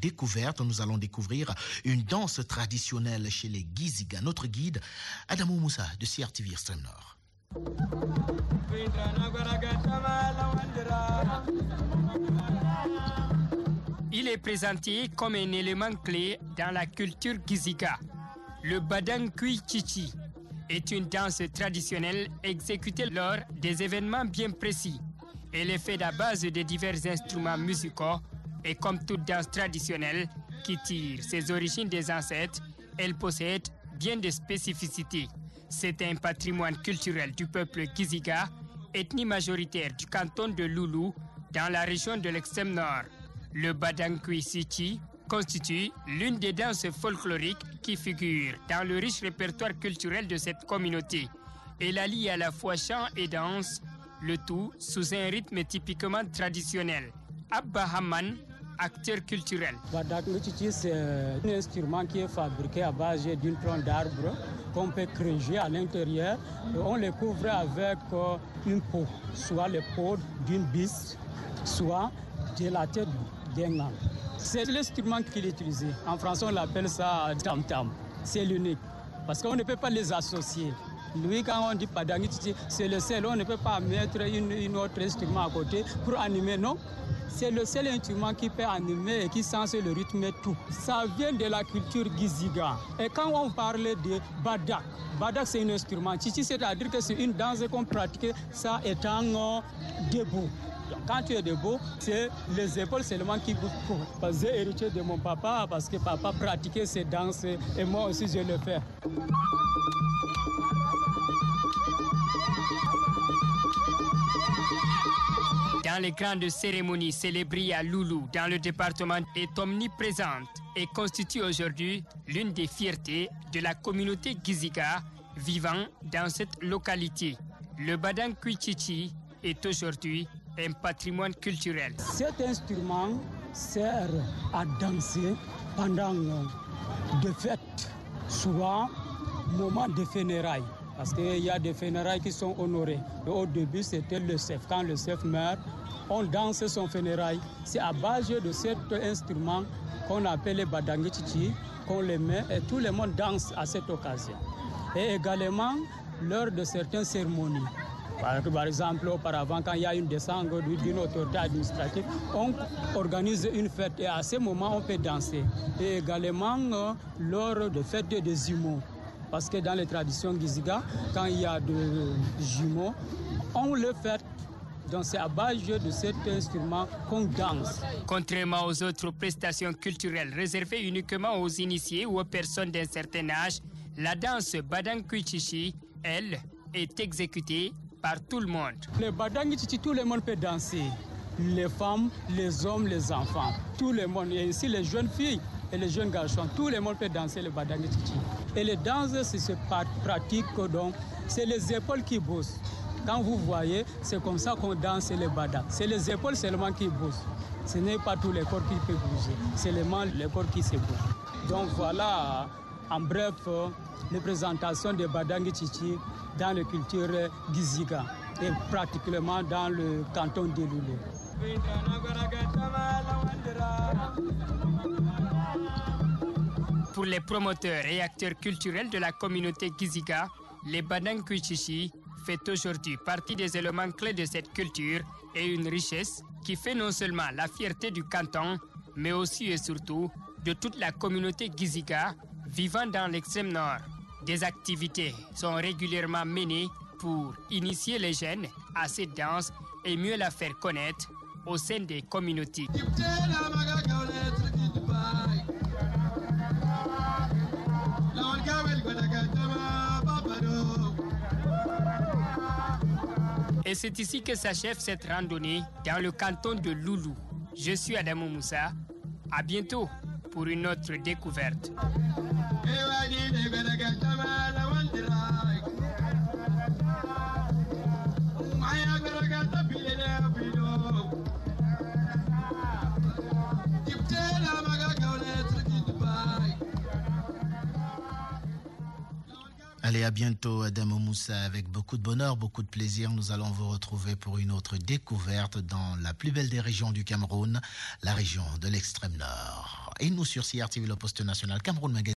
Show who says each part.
Speaker 1: découverte. Nous allons découvrir une danse traditionnelle chez les Giziga. Notre guide, Adamou Moussa de CRTV Extrême Nord.
Speaker 2: Il est présenté comme un élément clé dans la culture Giziga. Le Badang Kui Chichi est une danse traditionnelle exécutée lors des événements bien précis. Elle est faite à base de divers instruments musicaux et comme toute danse traditionnelle qui tire ses origines des ancêtres, elle possède bien des spécificités. C'est un patrimoine culturel du peuple Giziga, ethnie majoritaire du canton de Loulou, dans la région de l'extrême nord. Le Badang Kui Chichi constitue l'une des danses folkloriques qui figurent dans le riche répertoire culturel de cette communauté. Elle allie à la fois chant et danse, le tout sous un rythme typiquement traditionnel. Abba Hamman, acteur culturel.
Speaker 3: Badang Kui Chichi, c'est un instrument qui est fabriqué à base d'une tronc d'arbre qu'on peut creuser à l'intérieur. On le couvre avec une peau, soit la peau d'une biche, soit de la tête d'un âne. C'est l'instrument qu'il utilise. En français, on l'appelle ça tam-tam. C'est l'unique. Parce qu'on ne peut pas les associer. Lui, quand on dit Badang Kui Chichi, c'est le seul. On ne peut pas mettre une autre instrument à côté pour animer, non. C'est le seul instrument qui peut animer et qui sense le rythme et tout. Ça vient de la culture Giziga. Et quand on parle de Badak, Badak c'est un instrument. Chichi, c'est-à-dire que c'est une danse qu'on pratique, ça étant debout. Donc, quand tu es debout, c'est les épaules seulement qui bougent. J'ai hérité de mon papa parce que papa pratiquait ces danses et moi aussi je le fais.
Speaker 2: Dans les grandes cérémonies célébrées à Loulou, dans le département, est omniprésente et constitue aujourd'hui l'une des fiertés de la communauté Giziga vivant dans cette localité. Le Badang Kui Chichi est aujourd'hui un patrimoine culturel.
Speaker 3: Cet instrument sert à danser pendant des fêtes, soit moment de funérailles. Parce qu'il y a des funérailles qui sont honorées. Et au début, c'était le chef. Quand le chef meurt, on danse son funérail. C'est à base de cet instrument qu'on appelle le Badang Kui Chichi qu'on le met et tout le monde danse à cette occasion. Et également, lors de certaines cérémonies. Par exemple, auparavant, quand il y a une descente d'une autorité administrative, on organise une fête et à ce moment, on peut danser. Et également, lors de fêtes des jumeaux. Parce que dans les traditions Giziga, quand il y a des jumeaux, on le fait. Donc c'est à base de cet instrument qu'on danse.
Speaker 2: Contrairement aux autres prestations culturelles réservées uniquement aux initiés ou aux personnes d'un certain âge, la danse Badang Kui Chichi, elle, est exécutée par tout le monde.
Speaker 3: Le Badang Kui Chichi, tout le monde peut danser. Les femmes, les hommes, les enfants, tout le monde. Et ici les jeunes filles et les jeunes garçons, tout le monde peut danser le Badang Kui Chichi. Et les danses, c'est ce pratique donc, c'est les épaules qui bougent. Quand vous voyez, c'est comme ça qu'on danse le Badang. C'est les épaules seulement qui bougent. Ce n'est pas tout le corps qui peut bouger. C'est seulement le corps qui se bouge. Donc voilà, en bref, les présentations de Badang Kui Chichi dans la culture Giziga et particulièrement dans le canton de Loulou.
Speaker 2: Pour les promoteurs et acteurs culturels de la communauté Giziga, les Badang Kui Chichi fait aujourd'hui partie des éléments clés de cette culture et une richesse qui fait non seulement la fierté du canton, mais aussi et surtout de toute la communauté Giziga vivant dans l'extrême nord. Des activités sont régulièrement menées pour initier les jeunes à cette danse et mieux la faire connaître au sein des communautés. Et c'est ici que s'achève cette randonnée dans le canton de Loulou. Je suis Adamou Moussa. À bientôt pour une autre découverte.
Speaker 1: Allez, à bientôt, Adama Moussa. Avec beaucoup de bonheur, beaucoup de plaisir, nous allons vous retrouver pour une autre découverte dans la plus belle des régions du Cameroun, la région de l'extrême nord. Et nous sur CRTV, le poste national Cameroun Magazine.